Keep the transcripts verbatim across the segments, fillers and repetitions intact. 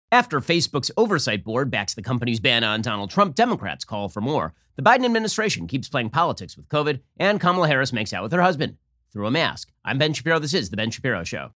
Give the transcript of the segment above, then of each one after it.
After Facebook's oversight board backs the company's ban on Donald Trump, Democrats call for more. The Biden administration keeps playing politics with COVID, and Kamala Harris makes out with her husband through a mask. I'm Ben Shapiro. This is The Ben Shapiro Show.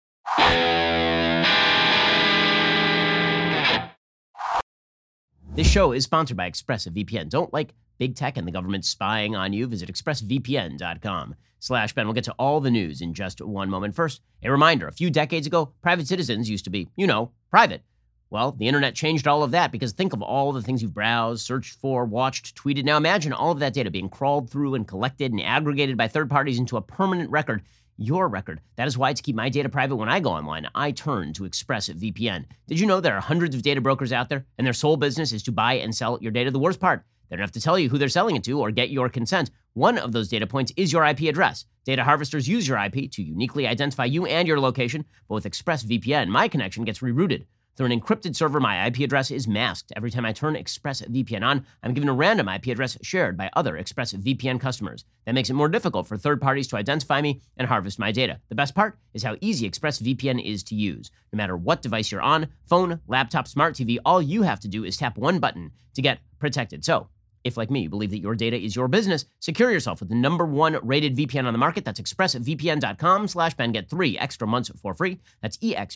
This show is sponsored by ExpressVPN. Don't like big tech and the government spying on you? Visit expressvpn.com slash Ben. We'll get to all the news in just one moment. First, a reminder. A few decades ago, private citizens used to be, you know, private. Well, the internet changed all of that because think of all the things you've browsed, searched for, watched, tweeted. Now imagine all of that data being crawled through and collected and aggregated by third parties into a permanent record, your record. That is why to keep my data private when I go online, I turn to ExpressVPN. Did you know there are hundreds of data brokers out there and their sole business is to buy and sell your data? The worst part, they don't have to tell you who they're selling it to or get your consent. One of those data points is your I P address. Data harvesters use your I P to uniquely identify you and your location, but with ExpressVPN, my connection gets rerouted. Through an encrypted server, my I P address is masked. Every time I turn ExpressVPN on, I'm given a random I P address shared by other ExpressVPN customers. That makes it more difficult for third parties to identify me and harvest my data. The best part is how easy ExpressVPN is to use. No matter what device you're on, phone, laptop, smart T V, all you have to do is tap one button to get protected. So, if, like me, you believe that your data is your business, secure yourself with the number one rated V P N on the market. That's expressvpn.com slash Ben. Get three extra months for free. That's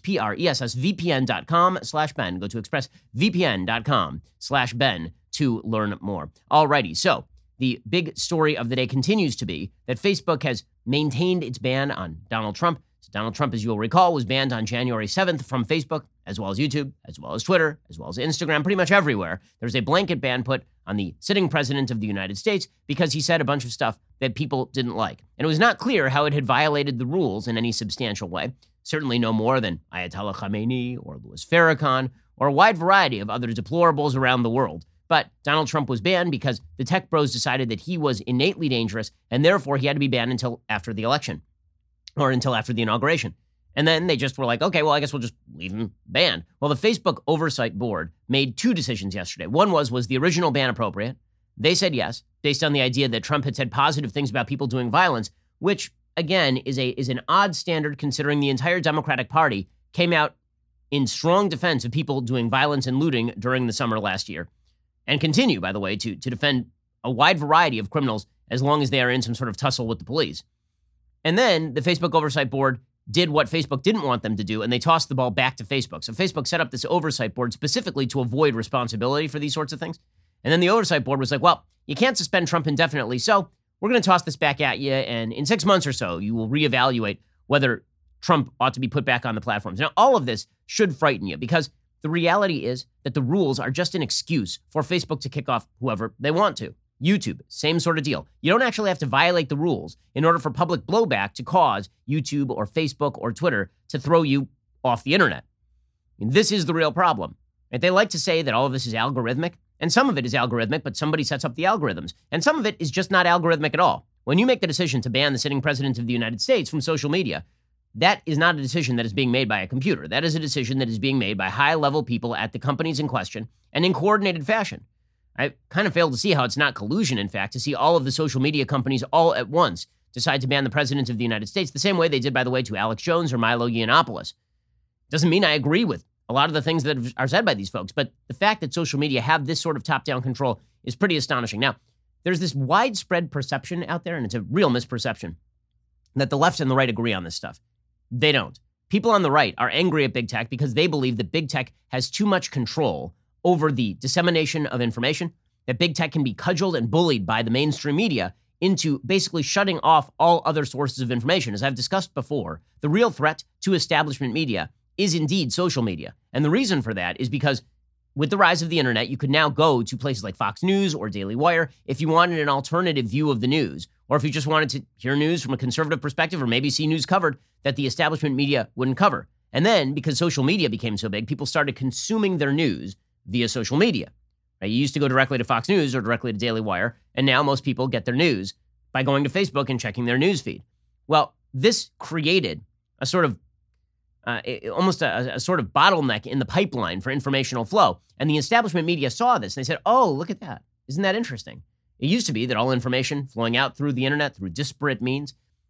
E-X-P-R-E-S-S-V-P-N.com slash Ben. Go to expressvpn.com slash Ben to learn more. Alrighty, so the big story of the day continues to be that Facebook has maintained its ban on Donald Trump. So Donald Trump, as you'll recall, was banned on January seventh from Facebook, as well as YouTube, as well as Twitter, as well as Instagram, pretty much everywhere. There's a blanket ban put on the sitting president of the United States because he said a bunch of stuff that people didn't like. And it was not clear how it had violated the rules in any substantial way. Certainly no more than Ayatollah Khamenei or Louis Farrakhan or a wide variety of other deplorables around the world. But Donald Trump was banned because the tech bros decided that he was innately dangerous and therefore he had to be banned until after the election or until after the inauguration. And then they just were like, okay, well, I guess we'll just leave him banned. Well, the Facebook Oversight Board made two decisions yesterday. One was, was the original ban appropriate? They said yes, based on the idea that Trump had said positive things about people doing violence, which, again, is a is an odd standard considering the entire Democratic Party came out in strong defense of people doing violence and looting during the summer last year, and continue, by the way, to, to defend a wide variety of criminals as long as they are in some sort of tussle with the police. And then the Facebook Oversight Board did what Facebook didn't want them to do, and they tossed the ball back to Facebook. So Facebook set up this oversight board specifically to avoid responsibility for these sorts of things. And then the oversight board was like, well, you can't suspend Trump indefinitely, so we're going to toss this back at you, and in six months or so, you will reevaluate whether Trump ought to be put back on the platforms. Now, all of this should frighten you, because the reality is that the rules are just an excuse for Facebook to kick off whoever they want to. YouTube, same sort of deal. You don't actually have to violate the rules in order for public blowback to cause YouTube or Facebook or Twitter to throw you off the internet. And this is the real problem. And they like to say that all of this is algorithmic, and some of it is algorithmic, but somebody sets up the algorithms. And some of it is just not algorithmic at all. When you make the decision to ban the sitting president of the United States from social media, that is not a decision that is being made by a computer. That is a decision that is being made by high-level people at the companies in question and in coordinated fashion. I kind of failed to see how it's not collusion, in fact, to see all of the social media companies all at once decide to ban the president of the United States, the same way they did, by the way, to Alex Jones or Milo Yiannopoulos. Doesn't mean I agree with a lot of the things that are said by these folks, but the fact that social media have this sort of top-down control is pretty astonishing. Now, there's this widespread perception out there, and it's a real misperception, that the left and the right agree on this stuff. They don't. People on the right are angry at big tech because they believe that big tech has too much control over the dissemination of information, that big tech can be cudgeled and bullied by the mainstream media into basically shutting off all other sources of information. As I've discussed before, the real threat to establishment media is indeed social media. And the reason for that is because with the rise of the internet, you could now go to places like Fox News or Daily Wire if you wanted an alternative view of the news, or if you just wanted to hear news from a conservative perspective, or maybe see news covered that the establishment media wouldn't cover. And then, because social media became so big, people started consuming their news via social media. Right? You used to go directly to Fox News or directly to Daily Wire, and now most people get their news by going to Facebook and checking their news feed. Well, this created a sort of, uh, almost a, a sort of bottleneck in the pipeline for informational flow. And the establishment media saw this, and they said, oh, look at that. Isn't that interesting? It used to be that all information flowing out through the internet, through disparate means,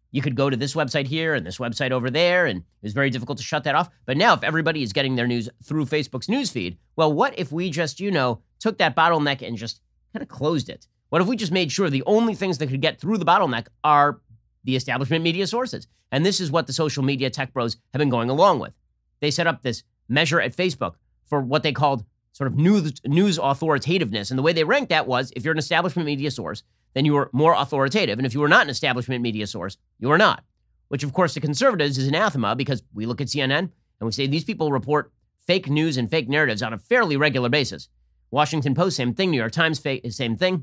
you could go to this website here and this website over there, and it was very difficult to shut that off. But now if everybody is getting their news through Facebook's newsfeed, well, what if we just, you know, took that bottleneck and just kind of closed it? What if we just made sure the only things that could get through the bottleneck are the establishment media sources? And this is what the social media tech bros have been going along with. They set up this measure at Facebook for what they called sort of news, news authoritativeness. And the way they ranked that was, if you're an establishment media source, then you are more authoritative. And if you are not an establishment media source, you are not. Which, of course, to conservatives is anathema, because we look at C N N and we say these people report fake news and fake narratives on a fairly regular basis. Washington Post, same thing. New York Times, same thing.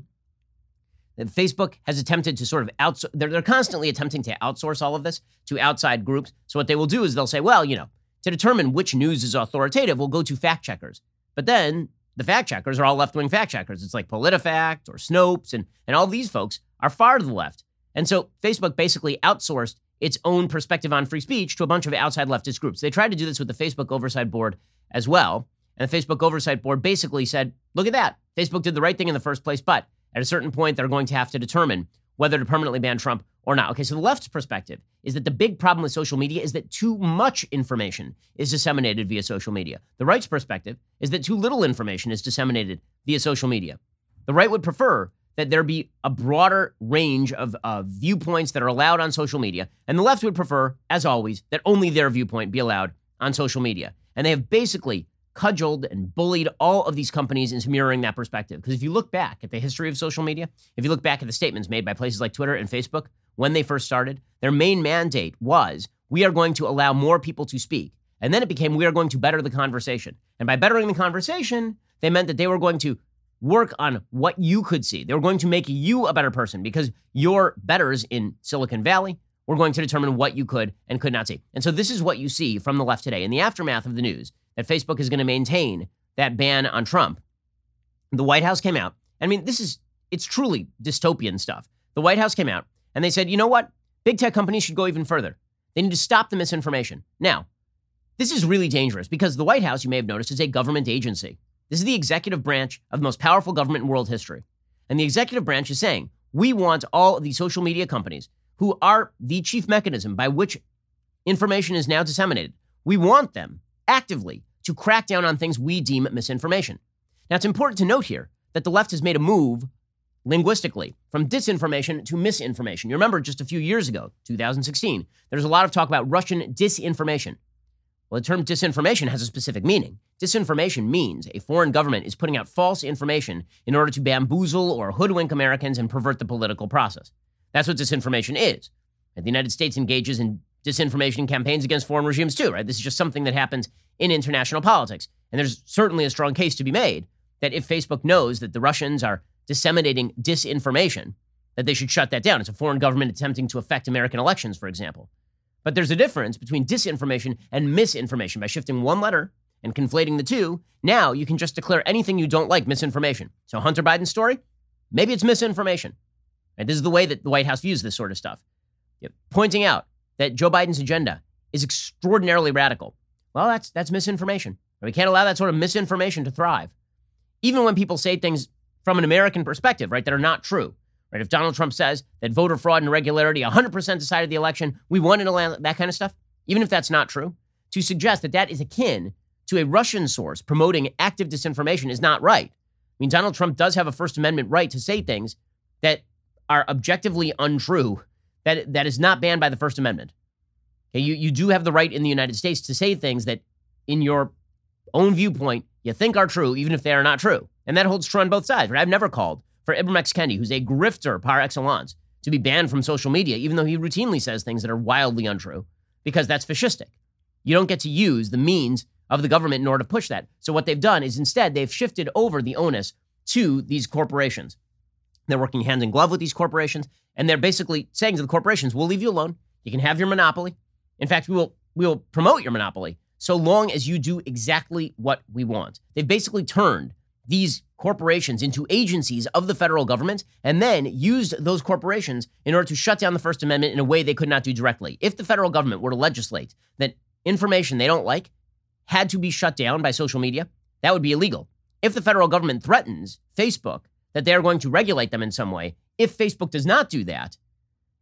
And Facebook has attempted to sort of outsource. They're, they're constantly attempting to outsource all of this to outside groups. So what they will do is they'll say, well, you know, to determine which news is authoritative, we'll go to fact checkers. But then the fact checkers are all left-wing fact checkers. It's like PolitiFact or Snopes, and, and all these folks are far to the left. And so Facebook basically outsourced its own perspective on free speech to a bunch of outside leftist groups. They tried to do this with the Facebook Oversight Board as well. And the Facebook Oversight Board basically said, look at that. Facebook did the right thing in the first place, but at a certain point, they're going to have to determine whether to permanently ban Trump or not. Okay, so the left's perspective is that the big problem with social media is that too much information is disseminated via social media. The right's perspective is that too little information is disseminated via social media. The right would prefer that there be a broader range of uh, viewpoints that are allowed on social media, and the left would prefer, as always, that only their viewpoint be allowed on social media. And they have basically cudgeled and bullied all of these companies into mirroring that perspective. Because if you look back at the history of social media, if you look back at the statements made by places like Twitter and Facebook when they first started, their main mandate was, we are going to allow more people to speak. And then it became, we are going to better the conversation. And by bettering the conversation, they meant that they were going to work on what you could see. They were going to make you a better person, because your betters in Silicon Valley were going to determine what you could and could not see. And so this is what you see from the left today. In the aftermath of the news that Facebook is going to maintain that ban on Trump, the White House came out. I mean, this is, it's truly dystopian stuff. The White House came out and they said, you know what? Big tech companies should go even further. They need to stop the misinformation. Now, this is really dangerous because the White House, you may have noticed, is a government agency. This is the executive branch of the most powerful government in world history. And the executive branch is saying, we want all of these social media companies, who are the chief mechanism by which information is now disseminated, we want them actively to crack down on things we deem misinformation. Now, it's important to note here that the left has made a move linguistically from disinformation to misinformation. You remember just a few years ago, two thousand sixteen, there's a lot of talk about Russian disinformation. Well, the term disinformation has a specific meaning. Disinformation means a foreign government is putting out false information in order to bamboozle or hoodwink Americans and pervert the political process. That's what disinformation is. And the United States engages in disinformation campaigns against foreign regimes too, right? This is just something that happens in international politics. And there's certainly a strong case to be made that if Facebook knows that the Russians are disseminating disinformation, that they should shut that down. It's a foreign government attempting to affect American elections, for example. But there's a difference between disinformation and misinformation. By shifting one letter and conflating the two, now you can just declare anything you don't like misinformation. So Hunter Biden's story, maybe it's misinformation. Right? This is the way that the White House views this sort of stuff. Yep. Pointing out that Joe Biden's agenda is extraordinarily radical. Well, that's that's misinformation. We can't allow that sort of misinformation to thrive. Even when people say things from an American perspective, right, that are not true. Right? If Donald Trump says that voter fraud and irregularity one hundred percent decided the election, we won in a land, that kind of stuff, even if that's not true, to suggest that that is akin to a Russian source promoting active disinformation is not right. I mean, Donald Trump does have a First Amendment right to say things that are objectively untrue. That, that is not banned by the First Amendment. Okay, you, you do have the right in the United States to say things that in your own viewpoint you think are true, even if they are not true. And that holds true on both sides. Right? I've never called for Ibram X. Kendi, who's a grifter par excellence, to be banned from social media, even though he routinely says things that are wildly untrue, because that's fascistic. You don't get to use the means of the government in order to push that. So what they've done is instead they've shifted over the onus to these corporations. They're working hand in glove with these corporations, and they're basically saying to the corporations, we'll leave you alone. You can have your monopoly. In fact, we will we will promote your monopoly so long as you do exactly what we want. They've basically turned these corporations into agencies of the federal government and then used those corporations in order to shut down the First Amendment in a way they could not do directly. If the federal government were to legislate that information they don't like had to be shut down by social media, that would be illegal. If the federal government threatens Facebook that they are going to regulate them in some way, if Facebook does not do that,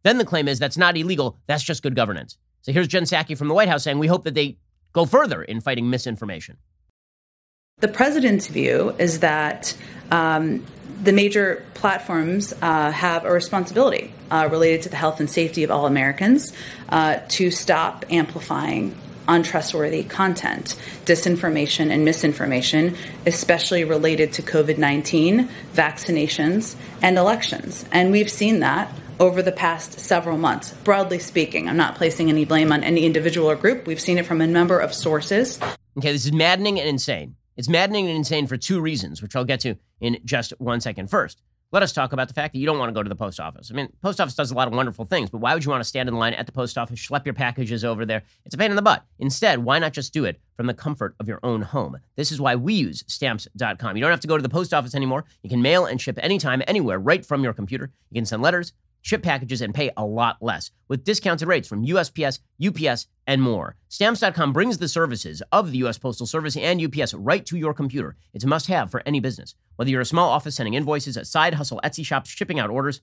Then the claim is that's not illegal. That's just good governance. So here's Jen Psaki from the White House saying we hope that they go further in fighting misinformation. The president's view is that um, the major platforms uh, have a responsibility uh, related to the health and safety of all Americans uh, to stop amplifying untrustworthy content, disinformation and misinformation, especially related to COVID nineteen, vaccinations, and elections. And we've seen that over the past several months. Broadly speaking, I'm not placing any blame on any individual or group. We've seen it from a number of sources. Okay, this is maddening and insane. It's maddening and insane for two reasons, which I'll get to in just one second. First, let us talk about the fact that you don't want to go to the post office. I mean, post office does a lot of wonderful things, but why would you want to stand in line at the post office, schlep your packages over there? It's a pain in the butt. Instead, why not just do it from the comfort of your own home? This is why we use Stamps dot com. You don't have to go to the post office anymore. You can mail and ship anytime, anywhere, right from your computer. You can send letters, ship packages, and pay a lot less with discounted rates from U S P S, U P S, and more. Stamps dot com brings the services of the U S Postal Service and U P S right to your computer. It's a must-have for any business. Whether you're a small office sending invoices, a side hustle, Etsy shop, shipping out orders,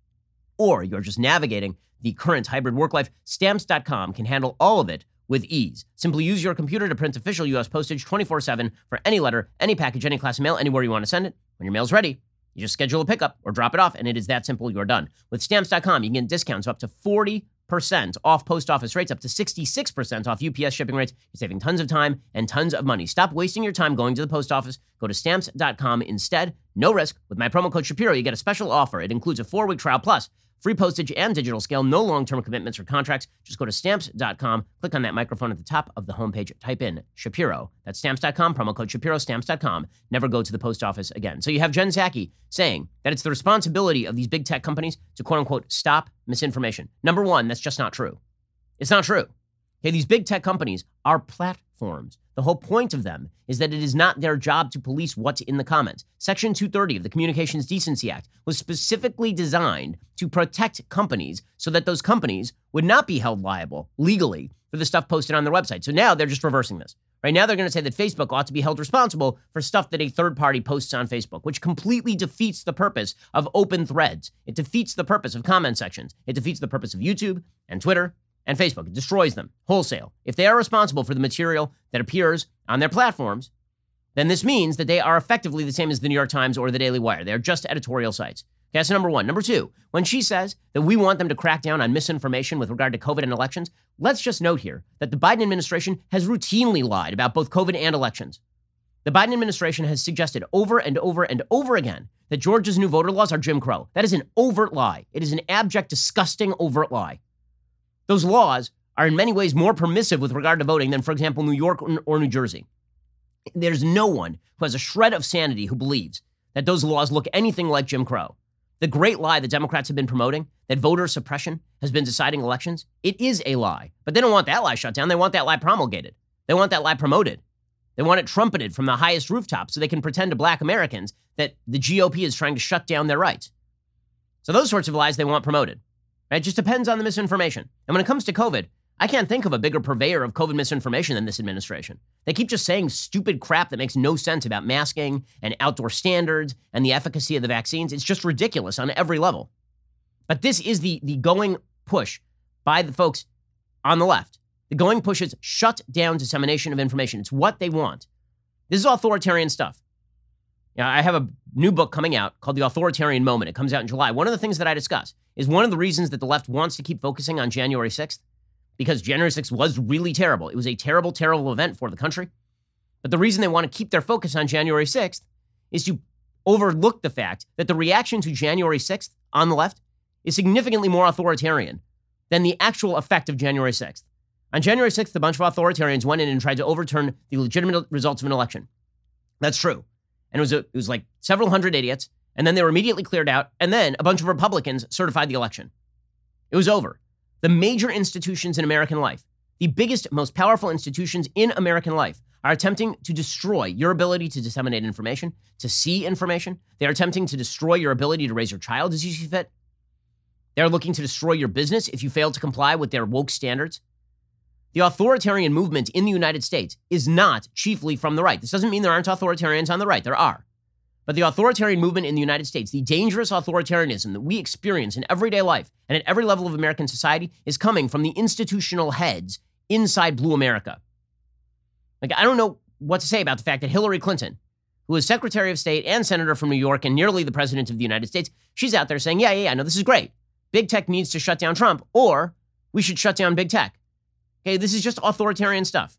or you're just navigating the current hybrid work life, Stamps dot com can handle all of it with ease. Simply use your computer to print official U S postage twenty-four seven for any letter, any package, any class of mail, anywhere you want to send it. When your mail's ready, you just schedule a pickup or drop it off, and it is that simple. You're done. With Stamps dot com, you can get discounts up to forty percent off post office rates, up to sixty-six percent off U P S shipping rates. You're saving tons of time and tons of money. Stop wasting your time going to the post office. Go to Stamps dot com instead. No risk. With my promo code Shapiro, you get a special offer. It includes a four-week trial plus free postage and digital scale, no long-term commitments or contracts. Just go to Stamps dot com, click on that microphone at the top of the homepage, type in Shapiro. That's Stamps dot com, promo code Shapiro, Stamps dot com. Never go to the post office again. So you have Jen Psaki saying that it's the responsibility of these big tech companies to quote-unquote stop misinformation. Number one, that's just not true. It's not true. Okay, these big tech companies are platforms. The whole point of them is that it is not their job to police what's in the comments. Section two thirty of the Communications Decency Act was specifically designed to protect companies so that those companies would not be held liable legally for the stuff posted on their website. So now they're just reversing this. Right now they're going to say that Facebook ought to be held responsible for stuff that a third party posts on Facebook, which completely defeats the purpose of open threads. It defeats the purpose of comment sections. It defeats the purpose of YouTube and Twitter and Facebook. It destroys them wholesale. If they are responsible for the material that appears on their platforms, then this means that they are effectively the same as the New York Times or the Daily Wire. They're just editorial sites. Okay, that's number one. Number two, when she says that we want them to crack down on misinformation with regard to COVID and elections, let's just note here that the Biden administration has routinely lied about both COVID and elections. The Biden administration has suggested over and over and over again that Georgia's new voter laws are Jim Crow. That is an overt lie. It is an abject, disgusting, overt lie. Those laws are in many ways more permissive with regard to voting than, for example, New York or New Jersey. There's no one who has a shred of sanity who believes that those laws look anything like Jim Crow. The great lie that Democrats have been promoting, that voter suppression has been deciding elections, it is a lie. But they don't want that lie shut down. They want that lie promulgated. They want that lie promoted. They want it trumpeted from the highest rooftops so they can pretend to black Americans that the G O P is trying to shut down their rights. So those sorts of lies they want promoted. It just depends on the misinformation. And when it comes to COVID, I can't think of a bigger purveyor of COVID misinformation than this administration. They keep just saying stupid crap that makes no sense about masking and outdoor standards and the efficacy of the vaccines. It's just ridiculous on every level. But this is the, the going push by the folks on the left. The going push is shut down dissemination of information. It's what they want. This is authoritarian stuff. Now, I have a new book coming out called The Authoritarian Moment. It comes out in July. One of the things that I discuss is one of the reasons that the left wants to keep focusing on January sixth, because January sixth was really terrible. It was a terrible, terrible event for the country. But the reason they want to keep their focus on January sixth is to overlook the fact that the reaction to January sixth on the left is significantly more authoritarian than the actual effect of January sixth. On January sixth, a bunch of authoritarians went in and tried to overturn the legitimate results of an election. That's true. And it was, a, it was like several hundred idiots, and then they were immediately cleared out, and then a bunch of Republicans certified the election. It was over. The major institutions in American life, the biggest, most powerful institutions in American life, are attempting to destroy your ability to disseminate information, to see information. They are attempting to destroy your ability to raise your child as you see fit. They're looking to destroy your business if you fail to comply with their woke standards. The authoritarian movement in the United States is not chiefly from the right. This doesn't mean there aren't authoritarians on the right. There are. But the authoritarian movement in the United States, the dangerous authoritarianism that we experience in everyday life and at every level of American society, is coming from the institutional heads inside Blue America. Like, I don't know what to say about the fact that Hillary Clinton, who is Secretary of State and Senator from New York and nearly the President of the United States, she's out there saying, yeah, yeah, yeah, no, this is great. Big tech needs to shut down Trump, or we should shut down big tech. Okay, this is just authoritarian stuff.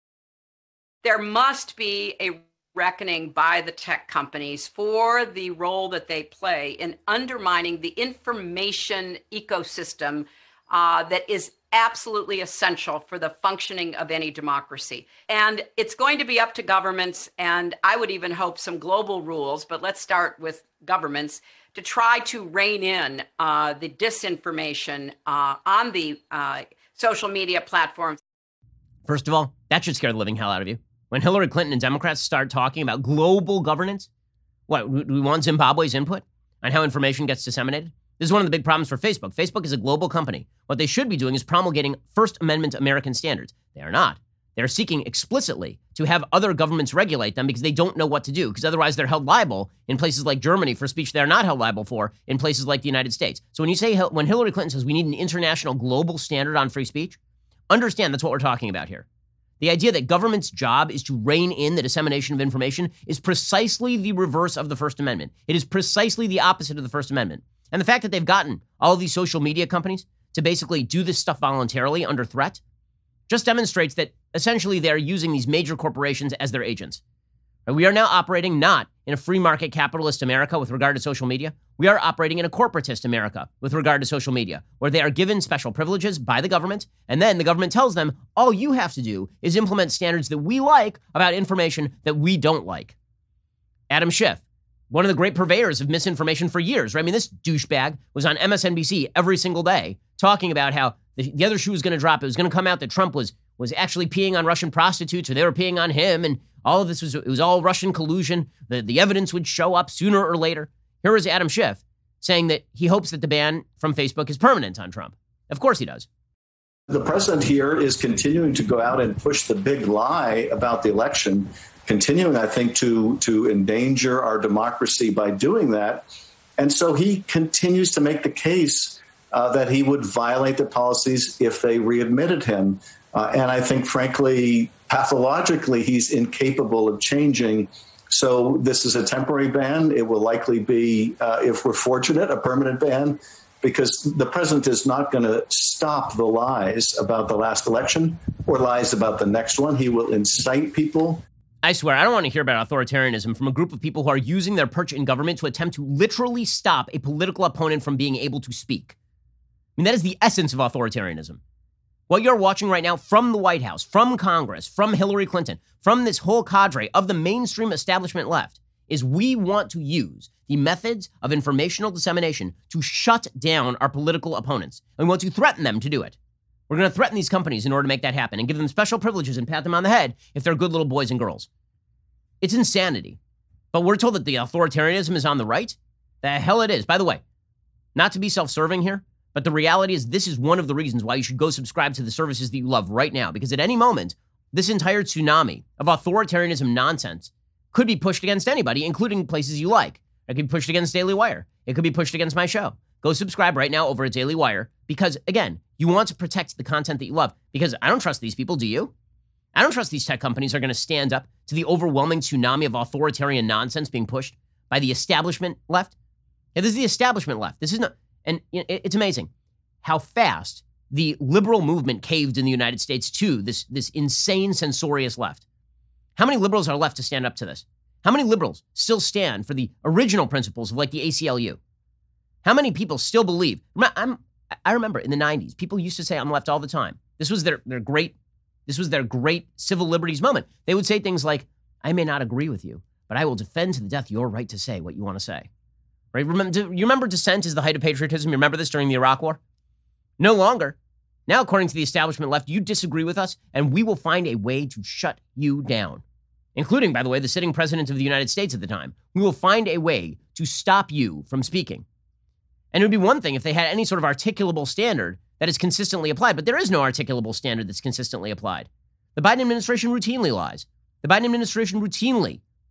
There must be a reckoning by the tech companies for the role that they play in undermining the information ecosystem uh, that is absolutely essential for the functioning of any democracy. And it's going to be up to governments, and I would even hope some global rules, but let's start with governments, to try to rein in uh, the disinformation uh, on the uh, social media platforms. First of all, that should scare the living hell out of you. When Hillary Clinton and Democrats start talking about global governance, what, do we want Zimbabwe's input on how information gets disseminated? This is one of the big problems for Facebook. Facebook is a global company. What they should be doing is promulgating First Amendment American standards. They are not. They're seeking explicitly to have other governments regulate them because they don't know what to do, because otherwise they're held liable in places like Germany for speech they're not held liable for in places like the United States. So when you say, when Hillary Clinton says we need an international global standard on free speech, understand that's what we're talking about here. The idea that government's job is to rein in the dissemination of information is precisely the reverse of the First Amendment. It is precisely the opposite of the First Amendment. And the fact that they've gotten all of these social media companies to basically do this stuff voluntarily under threat just demonstrates that essentially they're using these major corporations as their agents. We are now operating not in a free market capitalist America with regard to social media. We are operating in a corporatist America with regard to social media, where they are given special privileges by the government, and then the government tells them, all you have to do is implement standards that we like about information that we don't like. Adam Schiff, one of the great purveyors of misinformation for years, right? I mean, this douchebag was on M S N B C every single day talking about how the, the other shoe was going to drop. It was going to come out that Trump was was actually peeing on Russian prostitutes, or they were peeing on him, and all of this was, it was all Russian collusion. The, the evidence would show up sooner or later. Here is Adam Schiff saying that he hopes that the ban from Facebook is permanent on Trump. Of course he does. The president here is continuing to go out and push the big lie about the election, continuing, I think, to, to endanger our democracy by doing that. And so he continues to make the case uh, that he would violate the policies if they readmitted him. Uh, and I think, frankly, pathologically, he's incapable of changing. So this is a temporary ban. It will likely be, uh, if we're fortunate, a permanent ban, because the president is not going to stop the lies about the last election or lies about the next one. He will incite people. I swear, I don't want to hear about authoritarianism from a group of people who are using their perch in government to attempt to literally stop a political opponent from being able to speak. I mean, that is the essence of authoritarianism. What you're watching right now from the White House, from Congress, from Hillary Clinton, from this whole cadre of the mainstream establishment left, is we want to use the methods of informational dissemination to shut down our political opponents. And we want to threaten them to do it. We're going to threaten these companies in order to make that happen and give them special privileges and pat them on the head if they're good little boys and girls. It's insanity. But we're told that the authoritarianism is on the right? The hell it is. By the way, not to be self-serving here, but the reality is this is one of the reasons why you should go subscribe to the services that you love right now, because at any moment, this entire tsunami of authoritarianism nonsense could be pushed against anybody, including places you like. It could be pushed against Daily Wire. It could be pushed against my show. Go subscribe right now over at Daily Wire, because, again, you want to protect the content that you love, because I don't trust these people, do you? I don't trust these tech companies are going to stand up to the overwhelming tsunami of authoritarian nonsense being pushed by the establishment left. Yeah, this is the establishment left. This is not... And it's amazing how fast the liberal movement caved in the United States to this, this insane, censorious left. How many liberals are left to stand up to this? How many liberals still stand for the original principles of like the A C L U? How many people still believe? I'm, I remember in the nineties, people used to say I'm left all the time. This was their, their great, this was their great civil liberties moment. They would say things like, I may not agree with you, but I will defend to the death your right to say what you want to say. Right? Remember, you remember dissent is the height of patriotism? You remember this during the Iraq War? No longer. Now, according to the establishment left, you disagree with us, and we will find a way to shut you down, including, by the way, the sitting president of the United States at the time. We will find a way to stop you from speaking. And it would be one thing if they had any sort of articulable standard that is consistently applied, but there is no articulable standard that's consistently applied. The Biden administration routinely lies. The Biden administration routinely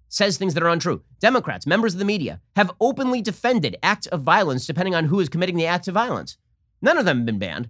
says things that are untrue. Democrats, members of the media, have openly defended acts of violence depending on who is committing the acts of violence. None of them have been banned.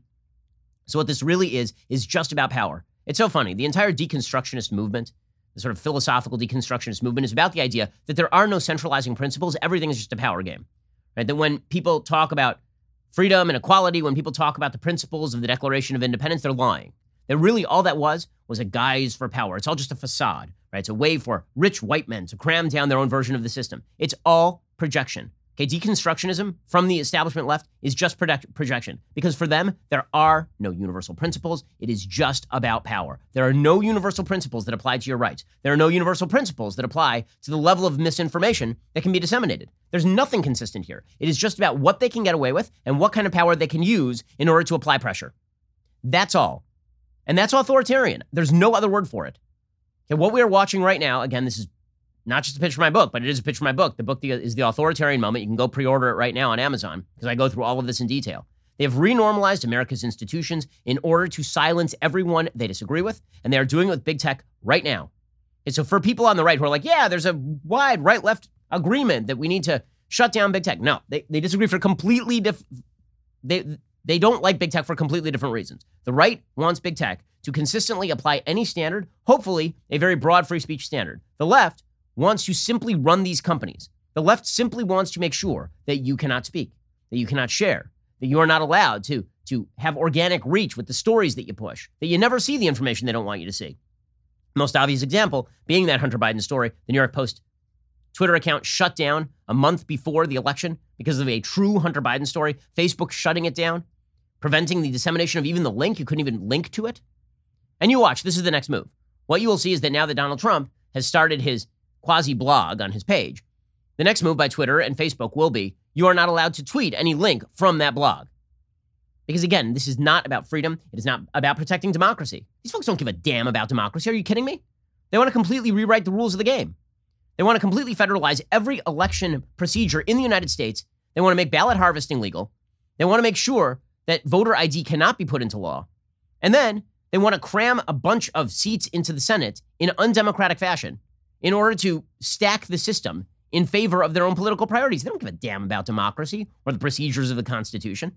So what this really is, is just about power. It's so funny. The entire deconstructionist movement, the sort of philosophical deconstructionist movement, is about the idea that there are no centralizing principles. Everything is just a power game, right? That when people talk about freedom and equality, when people talk about the principles of the Declaration of Independence, they're lying. That really all that was was a guise for power. It's all just a facade, right? It's a way for rich white men to cram down their own version of the system. It's all projection. Okay, deconstructionism from the establishment left is just project- projection because for them, there are no universal principles. It is just about power. There are no universal principles that apply to your rights. There are no universal principles that apply to the level of misinformation that can be disseminated. There's nothing consistent here. It is just about what they can get away with and what kind of power they can use in order to apply pressure. That's all. And that's authoritarian. There's no other word for it. Okay, what we are watching right now, again, this is not just a pitch for my book, but it is a pitch for my book. The book is The Authoritarian Moment. You can go pre-order it right now on Amazon because I go through all of this in detail. They have renormalized America's institutions in order to silence everyone they disagree with, and they are doing it with big tech right now. And so for people on the right who are like, yeah, there's a wide right-left agreement that we need to shut down big tech. No, they, they disagree for completely different... They, they don't like big tech for completely different reasons. The right wants big tech to consistently apply any standard, hopefully a very broad free speech standard. The left wants to simply run these companies. The left simply wants to make sure that you cannot speak, that you cannot share, that you are not allowed to, to have organic reach with the stories that you push, that you never see the information they don't want you to see. Most obvious example being that Hunter Biden story, the New York Post Twitter account shut down a month before the election because of a true Hunter Biden story, Facebook shutting it down, preventing the dissemination of even the link. You couldn't even link to it. And you watch, this is the next move. What you will see is that now that Donald Trump has started his quasi-blog on his page, the next move by Twitter and Facebook will be, you are not allowed to tweet any link from that blog. Because again, this is not about freedom. It is not about protecting democracy. These folks don't give a damn about democracy. Are you kidding me? They want to completely rewrite the rules of the game. They want to completely federalize every election procedure in the United States. They want to make ballot harvesting legal. They want to make sure that voter I D cannot be put into law. And then they want to cram a bunch of seats into the Senate in undemocratic fashion in order to stack the system in favor of their own political priorities. They don't give a damn about democracy or the procedures of the Constitution.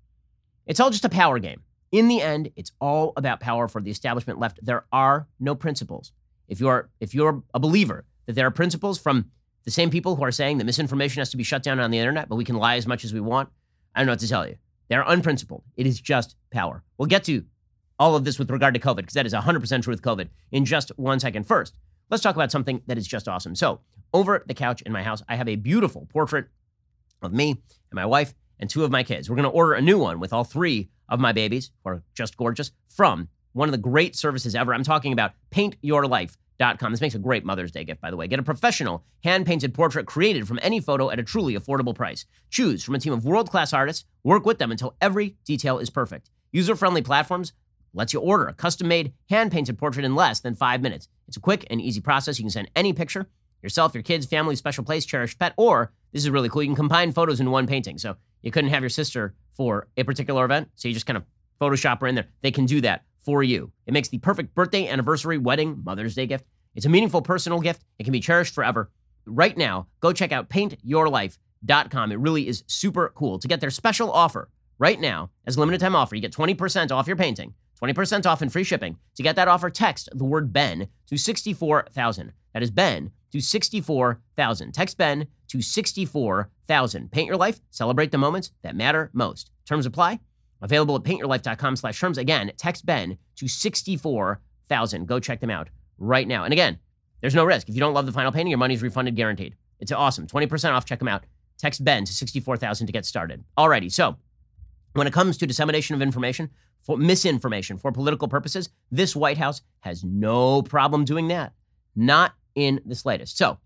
It's all just a power game. In the end, it's all about power for the establishment left. There are no principles. If you're if you're a believer that there are principles from the same people who are saying that misinformation has to be shut down on the internet, but we can lie as much as we want, I don't know what to tell you. They're unprincipled. It is just power. We'll get to all of this with regard to COVID, because that is one hundred percent true with COVID, in just one second. First, let's talk about something that is just awesome. So, over the couch in my house, I have a beautiful portrait of me and my wife and two of my kids. We're going to order a new one with all three of my babies, who are just gorgeous, from one of the great services ever. I'm talking about paint your life dot com. This makes a great Mother's Day gift, by the way. Get a professional, hand-painted portrait created from any photo at a truly affordable price. Choose from a team of world-class artists. Work with them until every detail is perfect. User-friendly platforms lets you order a custom-made, hand-painted portrait in less than five minutes. It's a quick and easy process. You can send any picture, yourself, your kids, family, special place, cherished pet, or, this is really cool, you can combine photos into one painting. So you couldn't have your sister for a particular event, so you just kind of Photoshop her in there. They can do that for you. It makes the perfect birthday, anniversary, wedding, Mother's Day gift. It's a meaningful personal gift. It can be cherished forever. Right now, go check out paint your life dot com. It really is super cool. To get their special offer right now, as a limited time offer, you get twenty percent off your painting, twenty percent off and free shipping. To get that offer, text the word Ben to sixty-four thousand. That is Ben to sixty-four thousand. Text Ben to sixty-four thousand. Paint your life. Celebrate the moments that matter most. Terms apply. Available at paint your life dot com slash terms. Again, text Ben to sixty-four thousand. Go check them out right now. And again, there's no risk. If you don't love the final painting, your money's refunded guaranteed. It's awesome. twenty percent off. Check them out. Text Ben to sixty-four thousand to get started. Alrighty, so when it comes to dissemination of information, for misinformation, for political purposes, this White House has no problem doing that. Not in the slightest. So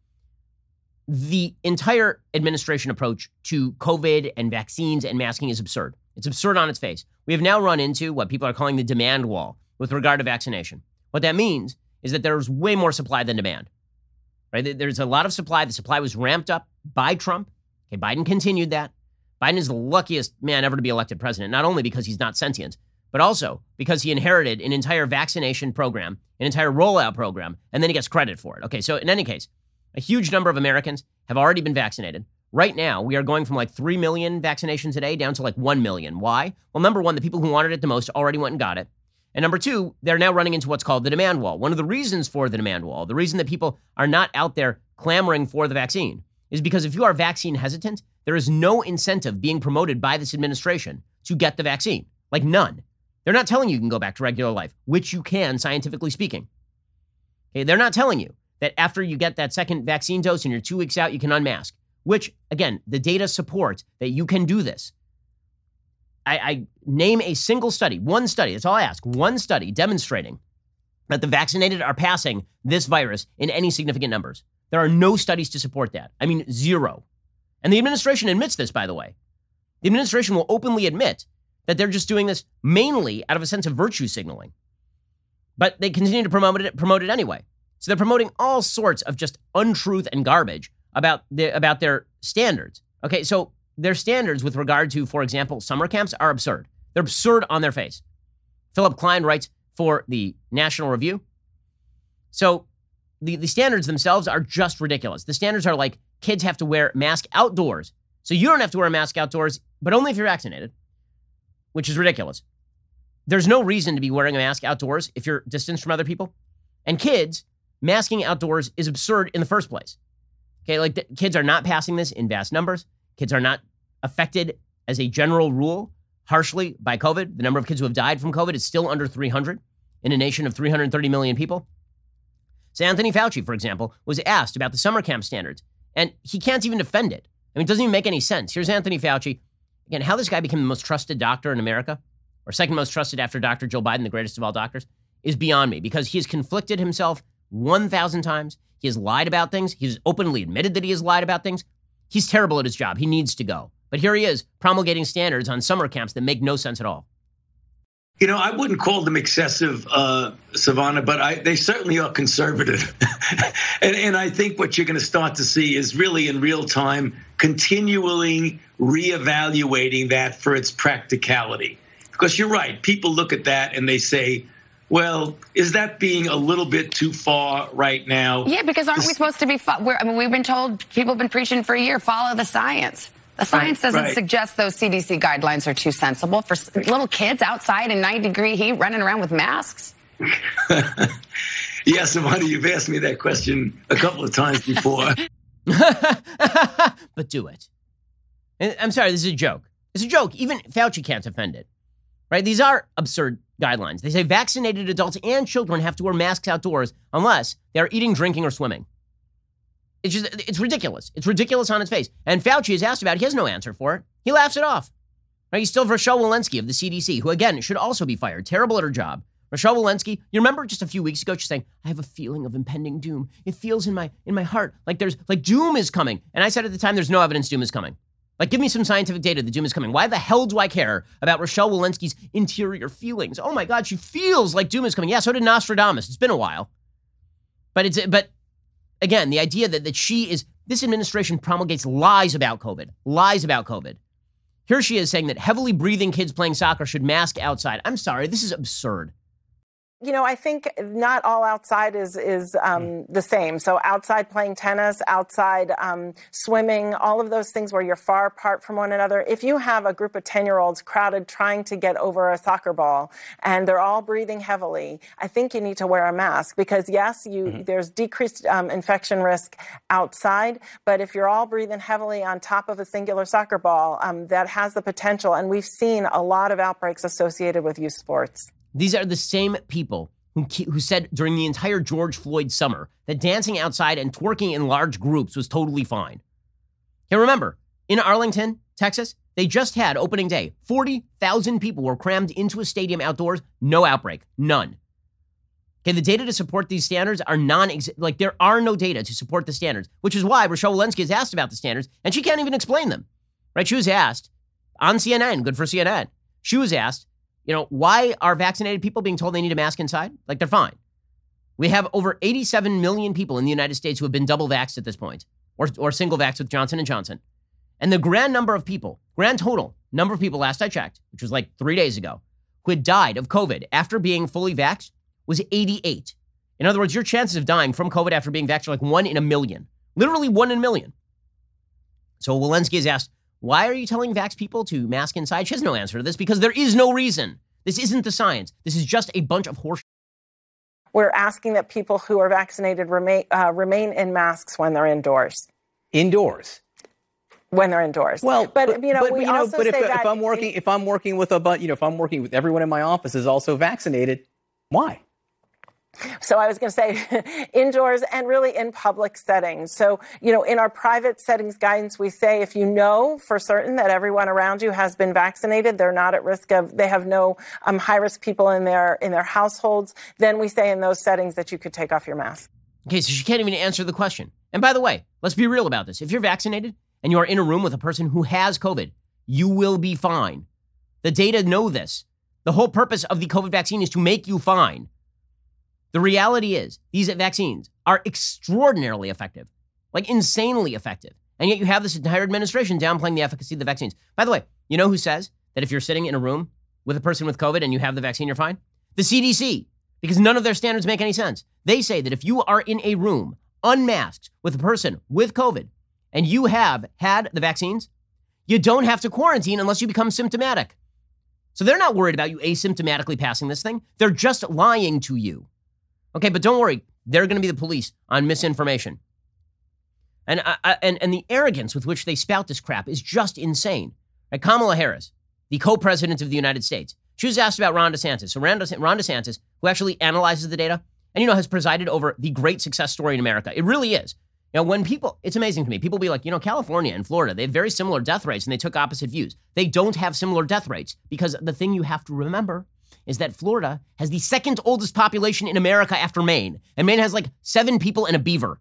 the entire administration approach to COVID and vaccines and masking is absurd. It's absurd on its face. We have now run into what people are calling the demand wall with regard to vaccination. What that means is that there's way more supply than demand, right? There's a lot of supply. The supply was ramped up by Trump. Okay, Biden continued that. Biden is the luckiest man ever to be elected president, not only because he's not sentient, but also because he inherited an entire vaccination program, an entire rollout program, and then he gets credit for it. Okay, so in any case, A huge number of Americans have already been vaccinated. Right now, we are going from like three million vaccinations a day down to like one million. Why? Well, number one, the people who wanted it the most already went and got it. And number two, they're now running into what's called the demand wall. One of the reasons for the demand wall, the reason that people are not out there clamoring for the vaccine, is because if you are vaccine hesitant, there is no incentive being promoted by this administration to get the vaccine. Like none. They're not telling you you can go back to regular life, which you can, scientifically speaking. Okay, they're not telling you that after you get that second vaccine dose and you're two weeks out, you can unmask, which, again, the data support that you can do this. I, I name a single study, one study, that's all I ask, one study demonstrating that the vaccinated are passing this virus in any significant numbers. There are no studies to support that. I mean, zero. And the administration admits this, by the way. The administration will openly admit that they're just doing this mainly out of a sense of virtue signaling. But they continue to promote it, promote it anyway. So they're promoting all sorts of just untruth and garbage about, the, about their standards. Okay, so their standards with regard to, for example, summer camps are absurd. They're absurd on their face. Philip Klein writes for the National Review. So the, the standards themselves are just ridiculous. The standards are like kids have to wear masks outdoors. So you don't have to wear a mask outdoors, but only if you're vaccinated, which is ridiculous. There's no reason to be wearing a mask outdoors if you're distanced from other people. And kids, masking outdoors is absurd in the first place. Okay, like the, kids are not passing this in vast numbers. Kids are not affected as a general rule harshly by COVID. The number of kids who have died from COVID is still under three hundred in a nation of three hundred thirty million people. So Anthony Fauci, for example, was asked about the summer camp standards, and he can't even defend it. I mean, it doesn't even make any sense. Here's Anthony Fauci. Again, how this guy became the most trusted doctor in America, or second most trusted after Doctor Joe Biden, the greatest of all doctors, is beyond me, because he has conflicted himself one thousand times. He has lied about things. He's openly admitted that he has lied about things. He's terrible at his job. He needs to go. But here he is promulgating standards on summer camps that make no sense at all. You know, I wouldn't call them excessive, uh, Savannah, but I, they certainly are conservative. and, and I think what you're going to start to see is really in real time, continually reevaluating that for its practicality. Because you're right. People look at that and they say, well, is that being a little bit too far right now? Yeah, because aren't we supposed to be, we're, I mean, we've been told, people have been preaching for a year, follow the science. The science right, doesn't right. suggest those C D C guidelines are too sensible for little kids outside in ninety degree heat running around with masks. Yes, Savannah, you've asked me that question a couple of times before. But do it. And I'm sorry, this is a joke. It's a joke. Even Fauci can't defend it. Right? These are absurd guidelines. They say vaccinated adults and children have to wear masks outdoors unless they are eating, drinking, or swimming. It's just, it's ridiculous. It's ridiculous on its face. And Fauci is asked about it. He has no answer for it. He laughs it off. Right? He's still Rochelle Walensky of the C D C, who, again, should also be fired. Terrible at her job. Rochelle Walensky, you remember just a few weeks ago, she's saying, I have a feeling of impending doom. It feels in my in my heart like there's, like doom is coming. And I said at the time, there's no evidence doom is coming. Like, give me some scientific data that doom is coming. Why the hell do I care about Rochelle Walensky's interior feelings? Oh my God, she feels like doom is coming. Yeah, so did Nostradamus. It's been a while. But it's, but again, the idea that, that she is, this administration promulgates lies about COVID, lies about COVID. Here she is saying that heavily breathing kids playing soccer should mask outside. I'm sorry, this is absurd. You know, I think not all outside is is um, the same. So outside playing tennis, outside um, swimming, all of those things where you're far apart from one another. If you have a group of ten-year-olds crowded trying to get over a soccer ball and they're all breathing heavily, I think you need to wear a mask because, yes, you mm-hmm. there's decreased um, infection risk outside. But if you're all breathing heavily on top of a singular soccer ball, um, that has the potential. And we've seen a lot of outbreaks associated with youth sports. These are the same people who, who said during the entire George Floyd summer that dancing outside and twerking in large groups was totally fine. Here, remember, in Arlington, Texas, they just had opening day. forty thousand people were crammed into a stadium outdoors. No outbreak. None. Okay, the data to support these standards are non like there are no data to support the standards, which is why Rochelle Walensky is asked about the standards, and she can't even explain them. Right? She was asked on C N N, good for C N N. She was asked, you know, why are vaccinated people being told they need a mask inside? Like, they're fine. We have over eighty-seven million people in the United States who have been double vaxxed at this point, or, or single vaxxed with Johnson and Johnson. And the grand number of people, grand total number of people last I checked, which was like three days ago, who had died of COVID after being fully vaxxed was eighty-eight. In other words, your chances of dying from COVID after being vaxxed are like one in a million. Literally one in a million. So Walensky is asked, why are you telling vax people to mask inside? She has no answer to this because there is no reason. This isn't the science. This is just a bunch of horse. We're asking that people who are vaccinated remain uh, remain in masks when they're indoors. Indoors. When they're indoors. Well, but, but you know, but, we you know, also but if, say that if I'm working, if I'm working with a, but you know, if I'm working with everyone in my office is also vaccinated, why? So I was going to say indoors and really in public settings. So, you know, in our private settings guidance, we say if you know for certain that everyone around you has been vaccinated, they're not at risk of, they have no um, high risk people in their in their households, then we say in those settings that you could take off your mask. Okay, so she can't even answer the question. And by the way, let's be real about this. If you're vaccinated and you are in a room with a person who has COVID, you will be fine. The data know this. The whole purpose of the COVID vaccine is to make you fine. The reality is these vaccines are extraordinarily effective, like insanely effective. And yet you have this entire administration downplaying the efficacy of the vaccines. By the way, you know who says that if you're sitting in a room with a person with COVID and you have the vaccine, you're fine? The C D C, because none of their standards make any sense. They say that if you are in a room unmasked with a person with COVID and you have had the vaccines, you don't have to quarantine unless you become symptomatic. So they're not worried about you asymptomatically passing this thing. They're just lying to you. Okay, but don't worry. They're going to be the police on misinformation. And, uh, and, and the arrogance with which they spout this crap is just insane. Right? Kamala Harris, the co-president of the United States, she was asked about Ron DeSantis. So Ron DeSantis, who actually analyzes the data and, you know, has presided over the great success story in America. It really is. You know, when people, it's amazing to me. People be like, you know, California and Florida, they have very similar death rates and they took opposite views. They don't have similar death rates because the thing you have to remember is that Florida has the second oldest population in America after Maine. And Maine has like seven people and a beaver.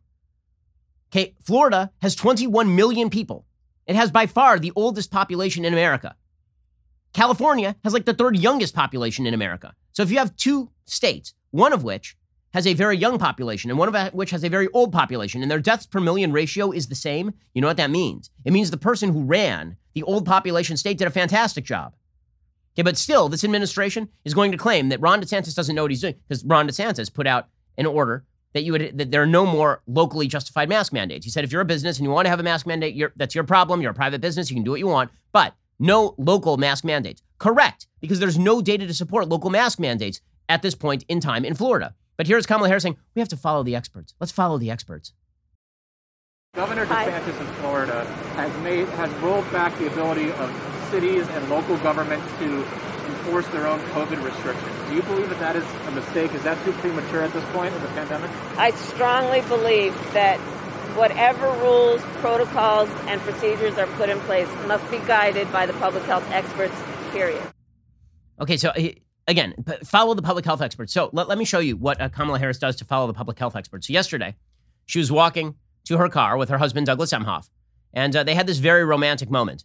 Okay, Florida has twenty-one million people. It has by far the oldest population in America. California has like the third youngest population in America. So if you have two states, one of which has a very young population and one of which has a very old population, and their deaths per million ratio is the same, you know what that means? It means the person who ran the old population state did a fantastic job. Okay, but still, this administration is going to claim that Ron DeSantis doesn't know what he's doing because Ron DeSantis put out an order that you would that there are no more locally justified mask mandates. He said if you're a business and you want to have a mask mandate, you're, that's your problem. You're a private business. You can do what you want, but no local mask mandates. Correct, because there's no data to support local mask mandates at this point in time in Florida. But here's Kamala Harris saying, we have to follow the experts. Let's follow the experts. Governor DeSantis in Florida has made has rolled back the ability of cities and local governments to enforce their own COVID restrictions. Do you believe that that is a mistake? Is that too premature at this point in the pandemic? I strongly believe that whatever rules, protocols, and procedures are put in place must be guided by the public health experts, period. Okay, so again, follow the public health experts. So let, let me show you what uh, Kamala Harris does to follow the public health experts. So yesterday, she was walking to her car with her husband, Douglas Emhoff, and uh, they had this very romantic moment.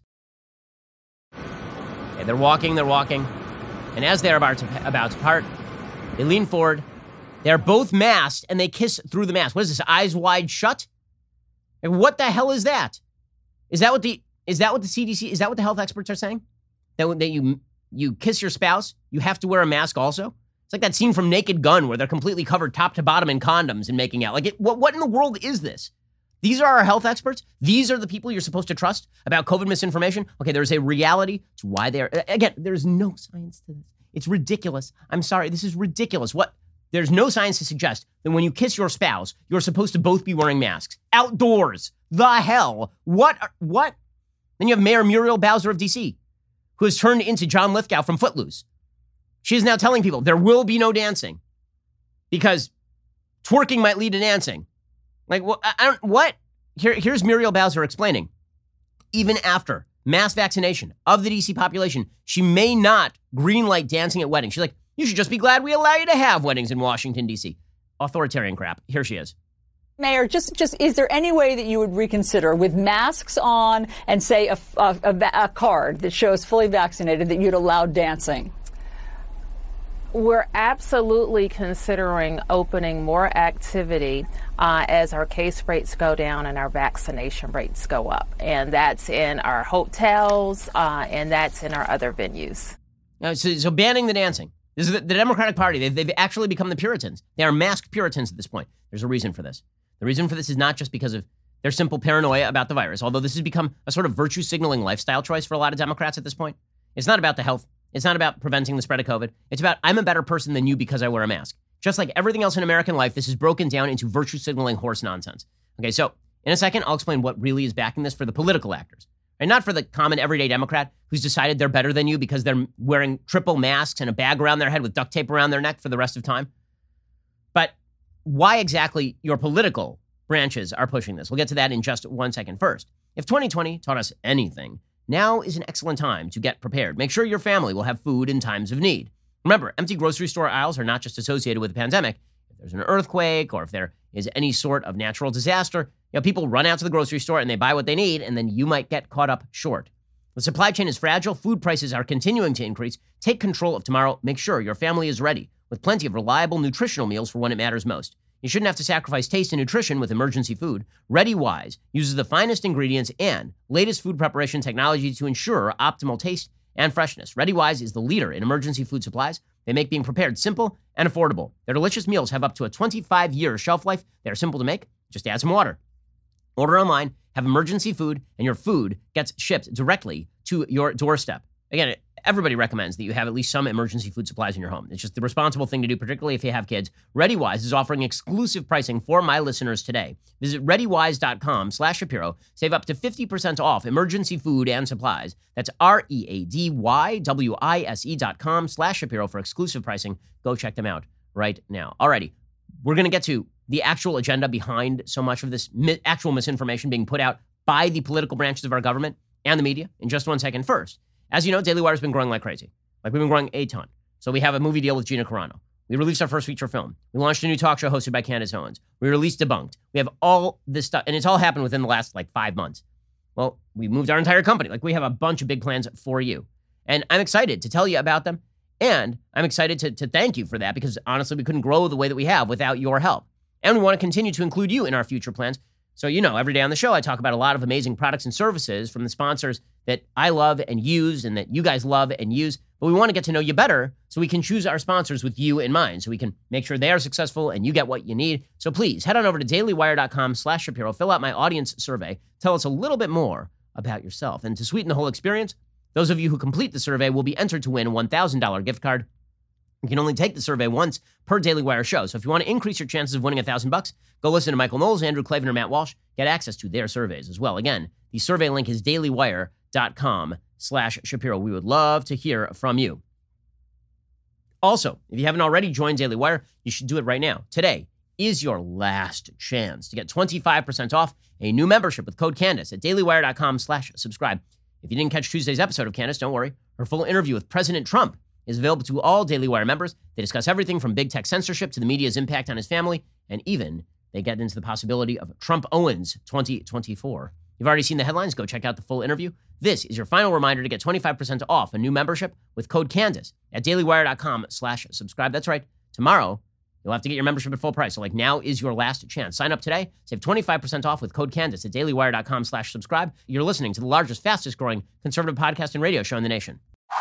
Okay, they're walking, they're walking, and as they're about to, about to part, they lean forward. They're both masked, and they kiss through the mask. What is this, eyes wide shut? Like, what the hell is that? Is that what the is that what the C D C, is that what the health experts are saying? That, that you you kiss your spouse, you have to wear a mask also? It's like that scene from Naked Gun where they're completely covered top to bottom in condoms and making out. Like, it, what, what in the world is this? These are our health experts. These are the people you're supposed to trust about COVID misinformation. Okay, there's a reality. It's why they're, again, there's no science to this. It's ridiculous. I'm sorry. This is ridiculous. What? There's no science to suggest that when you kiss your spouse, you're supposed to both be wearing masks. Outdoors. The hell? What? What? Then you have Mayor Muriel Bowser of D C, who has turned into John Lithgow from Footloose. She is now telling people there will be no dancing because twerking might lead to dancing. Like, well, I don't, what? Here, here's Muriel Bowser explaining. Even after mass vaccination of the D C population, she may not greenlight dancing at weddings. She's like, you should just be glad we allow you to have weddings in Washington, D C. Authoritarian crap. Here she is. Mayor, just, just is there any way that you would reconsider with masks on and say a, a, a, a card that shows fully vaccinated that you'd allow dancing? We're absolutely considering opening more activity uh, as our case rates go down and our vaccination rates go up. And that's in our hotels uh, and that's in our other venues. Uh, so, so banning the dancing. This is the, the Democratic Party. They've, they've actually become the Puritans. They are masked Puritans at this point. There's a reason for this. The reason for this is not just because of their simple paranoia about the virus, although this has become a sort of virtue signaling lifestyle choice for a lot of Democrats at this point. It's not about the health. It's not about preventing the spread of COVID. It's about, I'm a better person than you because I wear a mask. Just like everything else in American life, this is broken down into virtue signaling horse nonsense. Okay, so in a second, I'll explain what really is backing this for the political actors, and not for the common everyday Democrat who's decided they're better than you because they're wearing triple masks and a bag around their head with duct tape around their neck for the rest of time. But why exactly your political branches are pushing this? We'll get to that in just one second. First, if twenty twenty taught us anything, now is an excellent time to get prepared. Make sure your family will have food in times of need. Remember, empty grocery store aisles are not just associated with the pandemic. If there's an earthquake or if there is any sort of natural disaster, you know, people run out to the grocery store and they buy what they need, and then you might get caught up short. The supply chain is fragile. Food prices are continuing to increase. Take control of tomorrow. Make sure your family is ready with plenty of reliable nutritional meals for when it matters most. You shouldn't have to sacrifice taste and nutrition with emergency food. ReadyWise uses the finest ingredients and latest food preparation technology to ensure optimal taste and freshness. ReadyWise is the leader in emergency food supplies. They make being prepared simple and affordable. Their delicious meals have up to a twenty-five year shelf life. They're simple to make. Just add some water. Order online, have emergency food, and your food gets shipped directly to your doorstep. Again, everybody recommends that you have at least some emergency food supplies in your home. It's just the responsible thing to do, particularly if you have kids. ReadyWise is offering exclusive pricing for my listeners today. Visit ReadyWise.com slash Shapiro. Save up to fifty percent off emergency food and supplies. That's R-E-A-D-Y-W-I-S-E dot com slash Shapiro for exclusive pricing. Go check them out right now. Alrighty, we're going to get to the actual agenda behind so much of this mi- actual misinformation being put out by the political branches of our government and the media in just one second. First, as you know, Daily Wire has been growing like crazy. Like, we've been growing a ton. So we have a movie deal with Gina Carano. We released our first feature film. We launched a new talk show hosted by Candace Owens. We released Debunked. We have all this stuff, and it's all happened within the last, like, five months. Well, we moved our entire company. Like, we have a bunch of big plans for you. And I'm excited to tell you about them, and I'm excited to, to thank you for that, because honestly, we couldn't grow the way that we have without your help. And we want to continue to include you in our future plans. So, you know, every day on the show, I talk about a lot of amazing products and services from the sponsors that I love and use and that you guys love and use. But we want to get to know you better so we can choose our sponsors with you in mind, so we can make sure they are successful and you get what you need. So please head on over to dailywire.com slash Shapiro, fill out my audience survey, tell us a little bit more about yourself. And to sweeten the whole experience, those of you who complete the survey will be entered to win a one thousand dollars gift card. You can only take the survey once per Daily Wire show. So if you want to increase your chances of winning a thousand bucks, go listen to Michael Knowles, Andrew Klavan, or Matt Walsh. Get access to their surveys as well. Again, the survey link is dailywire.com slash Shapiro. We would love to hear from you. Also, if you haven't already joined Daily Wire, you should do it right now. Today is your last chance to get twenty-five percent off a new membership with code Candace at dailywire.com slash subscribe. If you didn't catch Tuesday's episode of Candace, don't worry. Her full interview with President Trump is available to all Daily Wire members. They discuss everything from big tech censorship to the media's impact on his family, and even they get into the possibility of Trump Owens twenty twenty-four. You've already seen the headlines. Go check out the full interview. This is your final reminder to get twenty-five percent off a new membership with code Candace at dailywire.com slash subscribe. That's right. Tomorrow, you'll have to get your membership at full price. So like now is your last chance. Sign up today. Save twenty-five percent off with code Candace at dailywire.com slash subscribe. You're listening to the largest, fastest growing conservative podcast and radio show in the nation.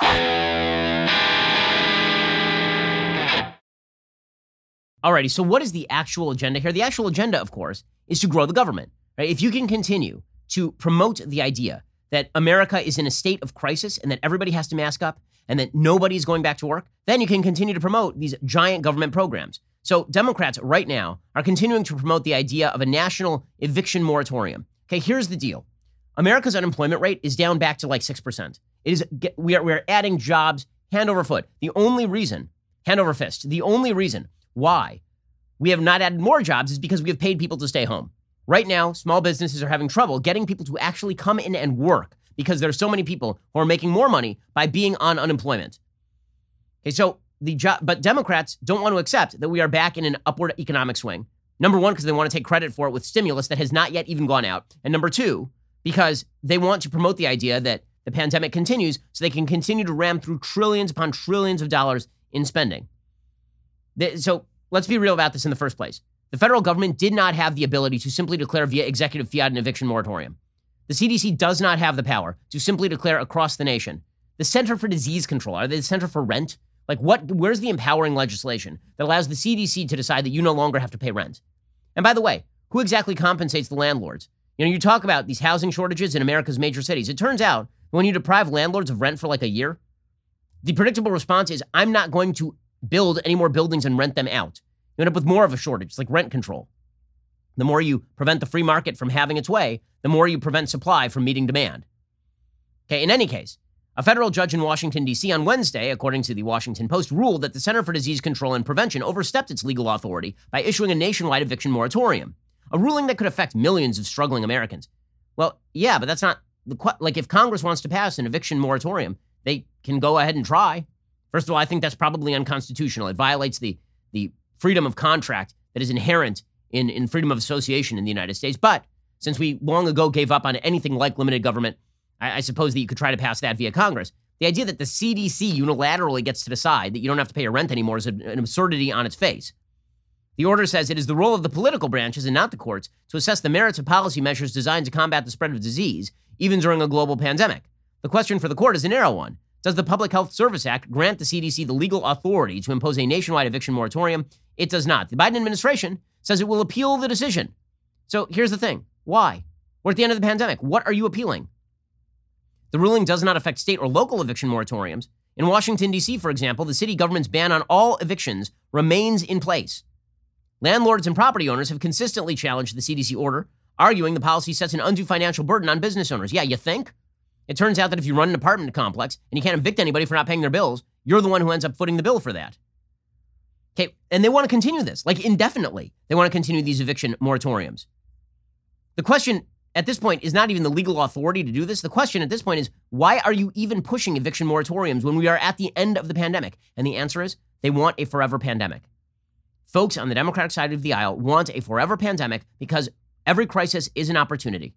Alrighty, so what is the actual agenda here? The actual agenda, of course, is to grow the government. Right? If you can continue to promote the idea that America is in a state of crisis and that everybody has to mask up and that nobody's going back to work, then you can continue to promote these giant government programs. So Democrats right now are continuing to promote the idea of a national eviction moratorium. Okay, here's the deal. America's unemployment rate is down back to like six percent. It is, we are, we are adding jobs hand over foot. The only reason, hand over fist, the only reason why we have not added more jobs is because we have paid people to stay home. Right now, small businesses are having trouble getting people to actually come in and work because there are so many people who are making more money by being on unemployment. Okay, so the job, but Democrats don't want to accept that we are back in an upward economic swing. Number one, because they want to take credit for it with stimulus that has not yet even gone out. And number two, because they want to promote the idea that the pandemic continues so they can continue to ram through trillions upon trillions of dollars in spending. They, so let's be real about this in the first place. The federal government did not have the ability to simply declare via executive fiat an eviction moratorium. The C D C does not have the power to simply declare across the nation. The Center for Disease Control, are they the Center for Rent? Like what, where's the empowering legislation that allows the C D C to decide that you no longer have to pay rent? And by the way, who exactly compensates the landlords You know, you talk about these housing shortages in America's major cities. It turns out when you deprive landlords of rent for like a year, the predictable response is, I'm not going to build any more buildings and rent them out. You end up with more of a shortage. It's like rent control. The more you prevent the free market from having its way, the more you prevent supply from meeting demand. Okay, in any case, a federal judge in Washington, D C on Wednesday, according to the Washington Post, ruled that the Center for Disease Control and Prevention overstepped its legal authority by issuing a nationwide eviction moratorium, a ruling that could affect millions of struggling Americans. Well, yeah, but that's not the like if Congress wants to pass an eviction moratorium, they can go ahead and try. First of all, I think that's probably unconstitutional. It violates the the freedom of contract that is inherent in, in freedom of association in the United States. But since we long ago gave up on anything like limited government, I, I suppose that you could try to pass that via Congress. The idea that the C D C unilaterally gets to decide that you don't have to pay your rent anymore is an absurdity on its face. The order says it is the role of the political branches and not the courts to assess the merits of policy measures designed to combat the spread of disease, even during a global pandemic. The question for the court is a narrow one. Does the Public Health Service Act grant the C D C the legal authority to impose a nationwide eviction moratorium? It does not. The Biden administration says it will appeal the decision. So here's the thing. Why? We're at the end of the pandemic. What are you appealing? The ruling does not affect state or local eviction moratoriums. In Washington, D C, for example, the city government's ban on all evictions remains in place. Landlords and property owners have consistently challenged the C D C order, arguing the policy sets an undue financial burden on business owners. Yeah, you think? It turns out that if you run an apartment complex and you can't evict anybody for not paying their bills, you're the one who ends up footing the bill for that. Okay, and they want to continue this, like indefinitely. They want to continue these eviction moratoriums. The question at this point is not even the legal authority to do this. The question at this point is, why are you even pushing eviction moratoriums when we are at the end of the pandemic? And the answer is, they want a forever pandemic. Folks on the Democratic side of the aisle want a forever pandemic because every crisis is an opportunity.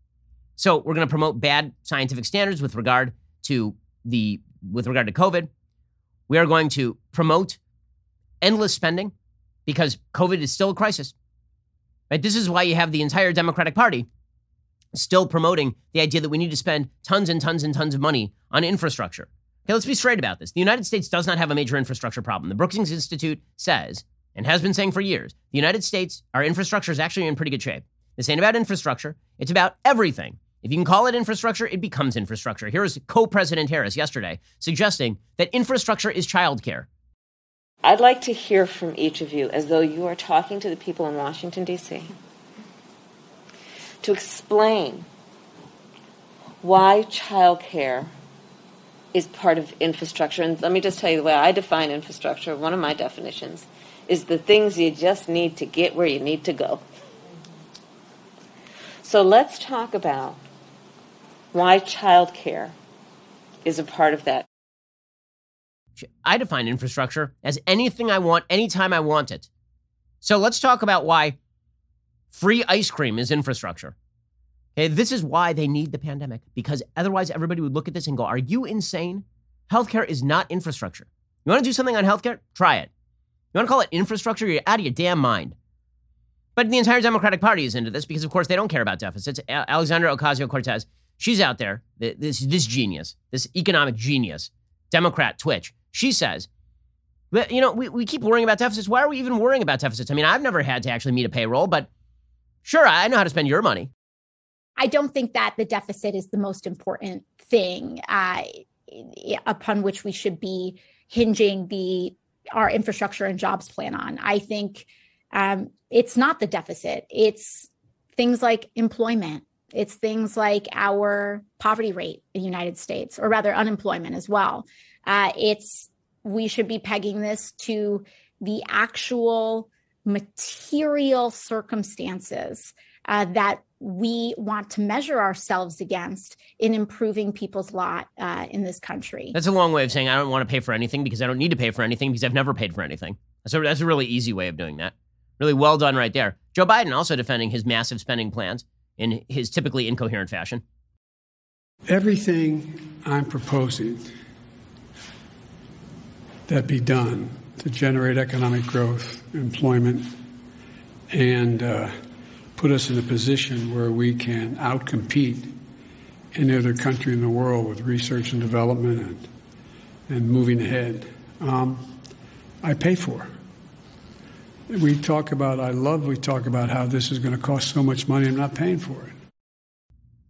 So we're going to promote bad scientific standards with regard to the with regard to COVID. We are going to promote endless spending because COVID is still a crisis. Right? This is why you have the entire Democratic Party still promoting the idea that we need to spend tons and tons and tons of money on infrastructure. Okay, let's be straight about this. The United States does not have a major infrastructure problem. The Brookings Institute says, and has been saying for years, the United States, our infrastructure is actually in pretty good shape. This ain't about infrastructure. It's about everything. If you can call it infrastructure, it becomes infrastructure. Here is co-President Harris yesterday suggesting that infrastructure is childcare. I'd like to hear from each of you, as though you are talking to the people in Washington, D C, to explain why childcare is part of infrastructure. And let me just tell you the way I define infrastructure. One of my definitions is the things you just need to get where you need to go. So let's talk about why childcare is a part of that. I define infrastructure as anything I want, anytime I want it. So let's talk about why free ice cream is infrastructure. Okay, this is why they need the pandemic, because otherwise everybody would look at this and go, are you insane? Healthcare is not infrastructure. You want to do something on healthcare? Try it. You want to call it infrastructure? You're out of your damn mind. But the entire Democratic Party is into this because, of course, they don't care about deficits. Alexandria Ocasio-Cortez, she's out there, this, this genius, this economic genius, Democrat twitch. She says, you know, we, we keep worrying about deficits. Why are we even worrying about deficits? I mean, I've never had to actually meet a payroll, but sure, I know how to spend your money. I don't think that the deficit is the most important thing uh, upon which we should be hinging the our infrastructure and jobs plan on. I think um, it's not the deficit. It's things like employment. It's things like our poverty rate in the United States, or rather unemployment as well. Uh, it's we should be pegging this to the actual material circumstances uh, that we want to measure ourselves against in improving people's lot uh, in this country. That's a long way of saying I don't want to pay for anything because I don't need to pay for anything because I've never paid for anything. So that's a really easy way of doing that. Really well done right there. Joe Biden also defending his massive spending plans in his typically incoherent fashion. Everything I'm proposing that be done to generate economic growth, employment, and uh, put us in a position where we can outcompete any other country in the world with research and development and, and moving ahead, um, I pay for. We talk about, I love we talk about how this is going to cost so much money, I'm not paying for it.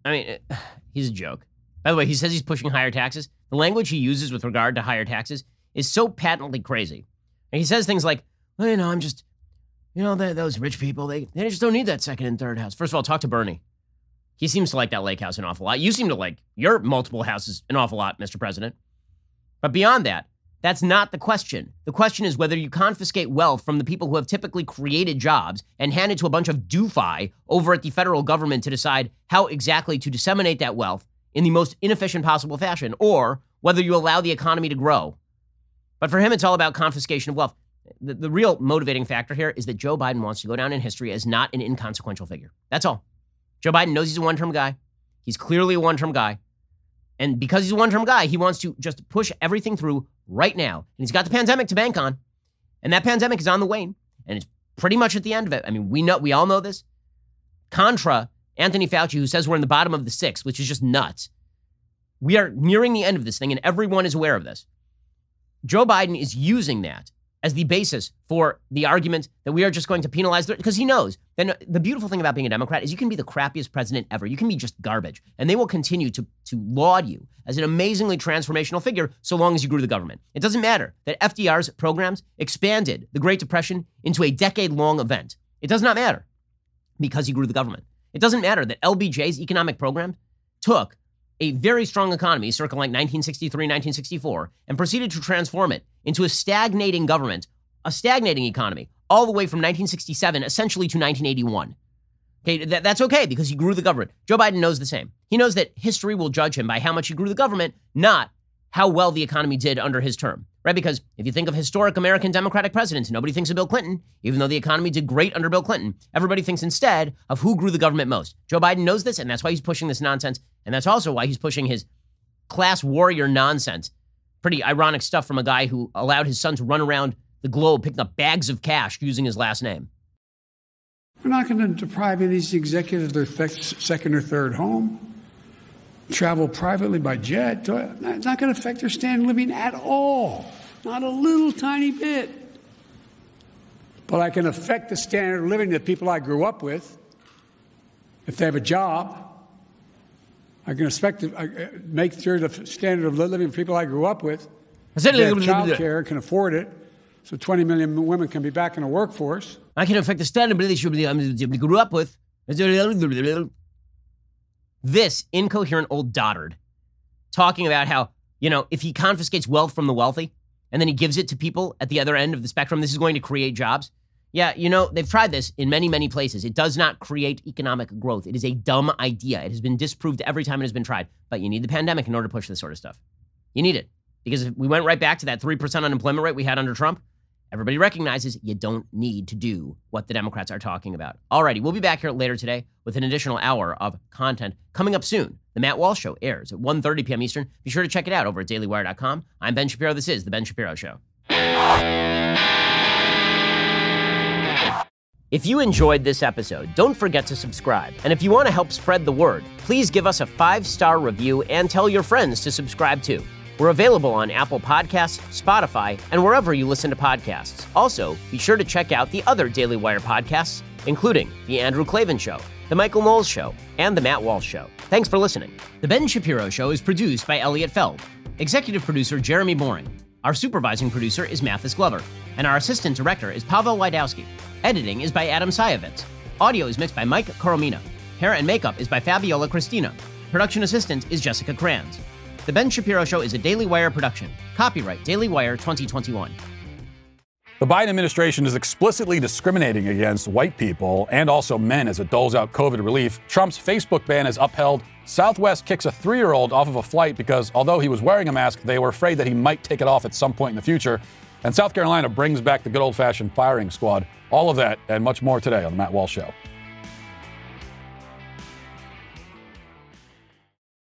I mean, he's a joke. By the way, he says he's pushing higher taxes. The language he uses with regard to higher taxes is so patently crazy. And he says things like, well, you know, I'm just, you know, those rich people, they, they just don't need that second and third house. First of all, talk to Bernie. He seems to like that lake house an awful lot. You seem to like your multiple houses an awful lot, Mister President. But beyond that, that's not the question. The question is whether you confiscate wealth from the people who have typically created jobs and hand it to a bunch of doofi over at the federal government to decide how exactly to disseminate that wealth in the most inefficient possible fashion, or whether you allow the economy to grow. But for him, it's all about confiscation of wealth. The, the real motivating factor here is that Joe Biden wants to go down in history as not an inconsequential figure. That's all. Joe Biden knows he's a one-term guy. He's clearly a one-term guy. And because he's a one-term guy, he wants to just push everything through right now. And he's got the pandemic to bank on. And that pandemic is on the wane. And it's pretty much at the end of it. I mean, we know, we all know this. Contra Anthony Fauci, who says we're in the bottom of the sixth, which is just nuts. We are nearing the end of this thing, and everyone is aware of this. Joe Biden is using that as the basis for the argument that we are just going to penalize, because he knows. Then the beautiful thing about being a Democrat is you can be the crappiest president ever. You can be just garbage, and they will continue to, to laud you as an amazingly transformational figure so long as you grew the government. It doesn't matter that F D R's programs expanded the Great Depression into a decade-long event. It does not matter because he grew the government. It doesn't matter that L B J's economic program took a very strong economy, circa like nineteen sixty-three, nineteen sixty-four, and proceeded to transform it into a stagnating government, a stagnating economy, all the way from nineteen sixty-seven, essentially to nineteen eighty-one. Okay, that, that's okay because he grew the government. Joe Biden knows the same. He knows that history will judge him by how much he grew the government, not how well the economy did under his term, right? Because if you think of historic American Democratic presidents, nobody thinks of Bill Clinton, even though the economy did great under Bill Clinton. Everybody thinks instead of who grew the government most. Joe Biden knows this, and that's why he's pushing this nonsense. And that's also why he's pushing his class warrior nonsense. Pretty ironic stuff from a guy who allowed his son to run around the globe picking up bags of cash using his last name. We're not going to deprive any of these executives of their second or third home. Travel privately by jet. It's not going to affect their standard of living at all. Not a little tiny bit. But I can affect the standard of living that people I grew up with. If they have a job, I can expect to uh, make sure the standard of living for people I grew up with. If they have child care, can afford it, so twenty million women can be back in the workforce. I can affect the standard of living I grew up with. This incoherent old dotard talking about how, you know, if he confiscates wealth from the wealthy and then he gives it to people at the other end of the spectrum, this is going to create jobs. Yeah, you know, they've tried this in many, many places. It does not create economic growth. It is a dumb idea. It has been disproved every time it has been tried. But you need the pandemic in order to push this sort of stuff. You need it. Because if we went right back to that three percent unemployment rate we had under Trump, everybody recognizes you don't need to do what the Democrats are talking about. Alrighty, we'll be back here later today with an additional hour of content coming up soon. The Matt Walsh Show airs at one thirty p.m. Eastern. Be sure to check it out over at daily wire dot com. I'm Ben Shapiro. This is The Ben Shapiro Show. If you enjoyed this episode, don't forget to subscribe. And if you want to help spread the word, please give us a five-star review and tell your friends to subscribe too. We're available on Apple Podcasts, Spotify, and wherever you listen to podcasts. Also, be sure to check out the other Daily Wire podcasts, including The Andrew Klavan Show, The Michael Knowles Show, and The Matt Walsh Show. Thanks for listening. The Ben Shapiro Show is produced by Elliot Feld. Executive producer Jeremy Boring. Our supervising producer is Mathis Glover. And our assistant director is Pavel Wydowski. Editing is by Adam Sayevitz. Audio is mixed by Mike Coromina. Hair and makeup is by Fabiola Cristina. Production assistant is Jessica Kranz. The Ben Shapiro Show is a Daily Wire production. Copyright Daily Wire twenty twenty-one. The Biden administration is explicitly discriminating against white people and also men as it doles out COVID relief. Trump's Facebook ban is upheld. Southwest kicks a three-year-old off of a flight because although he was wearing a mask, they were afraid that he might take it off at some point in the future. And South Carolina brings back the good old-fashioned firing squad. All of that and much more today on The Matt Walsh Show.